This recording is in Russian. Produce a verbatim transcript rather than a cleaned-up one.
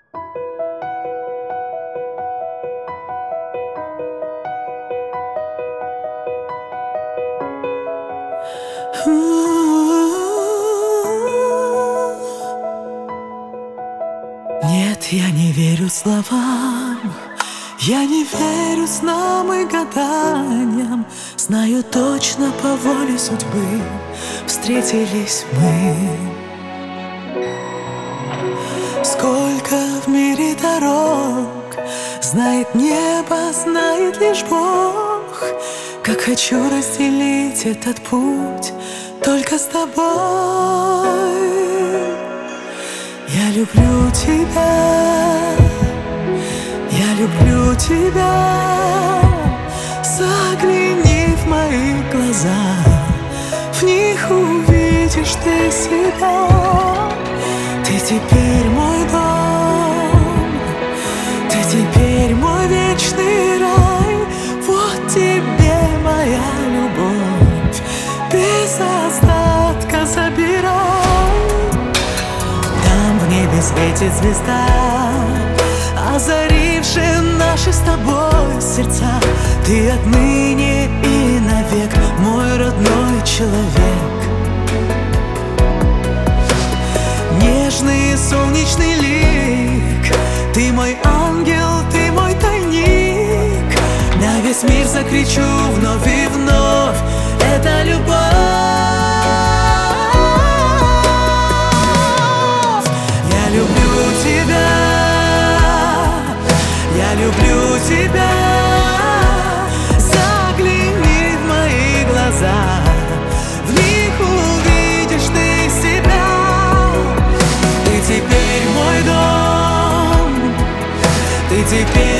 Нет, я не верю словам, я не верю снам и гаданиям. Знаю точно, по воле судьбы встретились мы. Сколько в мире дорог, знает небо, знает лишь Бог. Как хочу разделить этот путь только с тобой. Я люблю тебя, я люблю тебя. Загляни в мои глаза, в них увидишь ты себя. Ты теперь мой дом, ты теперь мой вечный рай. Вот тебе моя любовь, без остатка забирай. Там в небе светит звезда, озарившая наши с тобой сердца. Ты отныне и навек мой родной человек. Нежный солнечный лик, ты мой ангел, ты мой тайник. На весь мир закричу вновь и вновь: это любовь. Я люблю тебя, я люблю тебя. Загляни в мои глаза, в них увидишь ты себя. Ты теперь мой дом, ты теперь